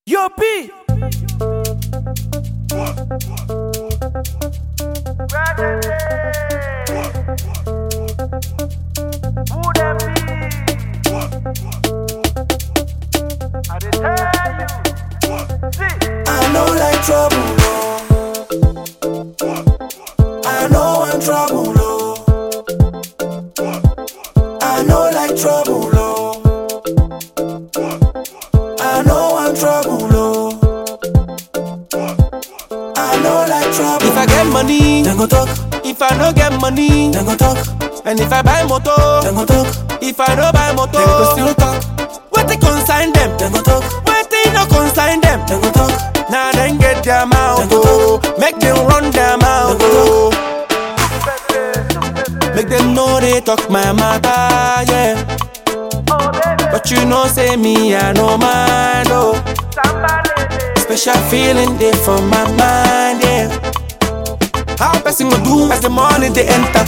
Yo, P. I know like trouble, I know I'm trouble, I know like trouble, I know I'm trouble, I know like trouble. If I get money, then go talk. if I no get money, Then go talk. and if I buy motor, Then go talk. if I no buy motor, Then go still talk. what they consign them? Then go talk. What they no consign them? Then go talk. Now then get their mouth, Then go oh. Make them run their mouth, Then go oh. Make them know they talk my matter, yeah. But you know say me, I no mind, oh. Special feeling there for my mind, yeah. How person go do as the money they enter?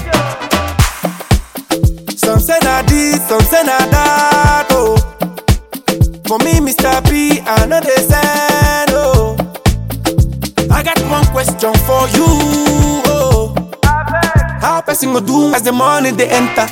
Some say na this, some say na that, oh. For me, Mr. P, I know they send, oh. I got one question for you, oh. How person go do as the money they enter?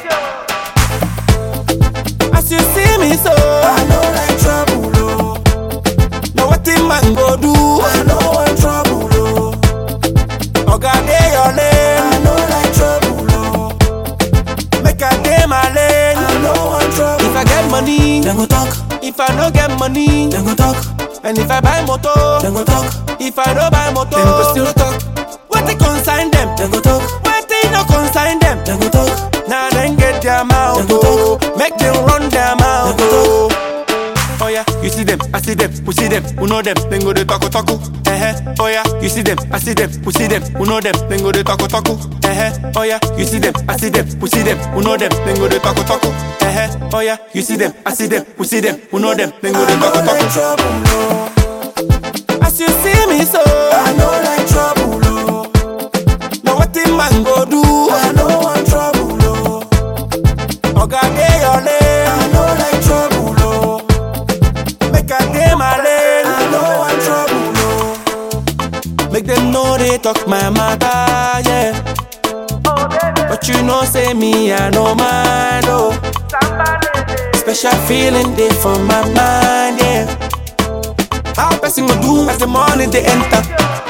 As you see me so, I know like trouble, now what the man go do? I know I'm trouble, Oga dey your lane, I know like trouble, make I dey my lane. I know I'm trouble. If I get money, Then go talk. if I no get money, Then go talk. and if I buy motor, Then go talk. if I no buy motor, Then go still talk. what they consign them? Then go talk. What they no consign them? Then go talk. Now then get their mouth, Then go oh. Make them run their mouth, Then go oh. Oh yeah, you see them, I see them, we see them, who know them, then go to taco taco. Oh yeah, you see them, I see them, we see them, who know them, then go to taco taco. Oh yeah, you see them, I see them, we see them, who know them, then go to taco taco. Oh yeah, you see them, I see them, we see them, who know them, then go to I know taco like taco. trouble, As you see me so, I know like trouble, now what the man go do? I know I'm trouble, Oga dey your lane, I know like trouble, make I dey my lane. I know I'm trouble, Make them know they talk my matter, yeah. But you know say me, I no mind, oh. Special feeling there for my mind, yeah. How person go do as the money they enter?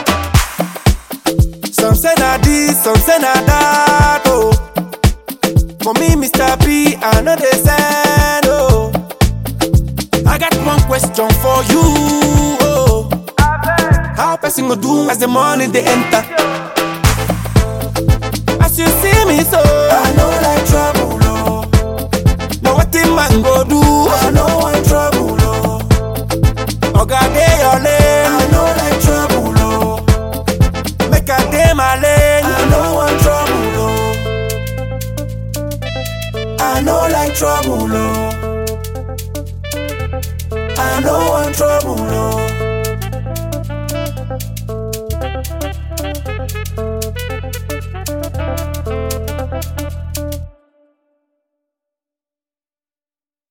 Some say na this, some say na that, oh. For me, Mr. P, I know they send, oh. I got one question for you, oh. How person go do as the money they enter? As you see me so, I know like trouble, now what the man go do? I know I'm trouble, Oga dey your lane, I know like trouble, make I dey my lane. I know I'm trouble, I know like trouble, I know I'm trouble,